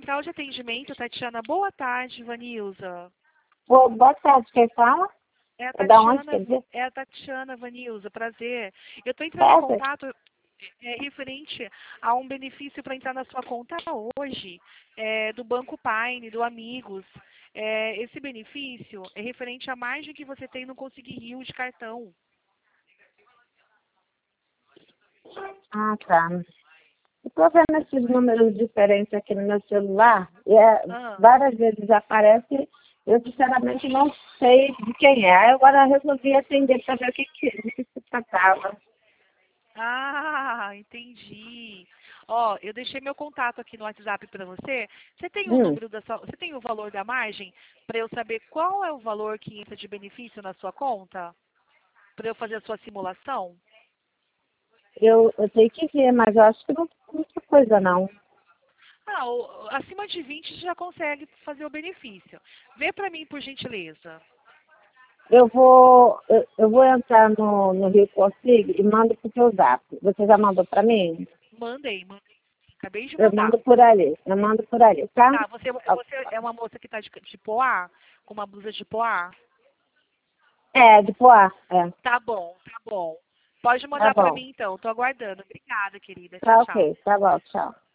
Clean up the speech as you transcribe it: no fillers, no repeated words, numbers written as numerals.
Central de Atendimento, Tatiana. Boa tarde, Vanilza. Boa tarde, quem fala? É a Da onde, Tatiana, quer dizer? é a Tatiana, Vanilza, prazer. Eu estou entrando em contato referente a um benefício para entrar na sua conta hoje, do Banco Paine, do Amigos. Esse benefício é referente à margem que você tem no Conseguir Rio de cartão. Ah, tá. Estou vendo esses números diferentes aqui no meu celular e várias vezes aparece, eu sinceramente não sei de quem é. Aí agora eu resolvi atender para ver de que se tratava. Ah, entendi. Ó, eu deixei meu contato aqui no WhatsApp para você. Você tem o Hum, número você tem o valor da margem para eu saber qual é o valor que entra de benefício na sua conta? Para eu fazer a sua simulação? eu tenho que ver, mas eu acho que não tem muita coisa não. Ah, acima de 20 já consegue fazer o benefício. Vê para mim, por gentileza. Eu vou entrar no Rio Consigo e mando para o seu zap. Você já mandou para mim? Mandei. Acabei de Eu mandar. mando por ali, tá? Tá, você é uma moça que está de poá? Com uma blusa de poá? De Poá, é. Tá bom, tá bom. Pode Tá mandar para bom. mim então. Tô aguardando. Obrigada, querida. Tchau, Tá tchau. ok, tá bom, tchau.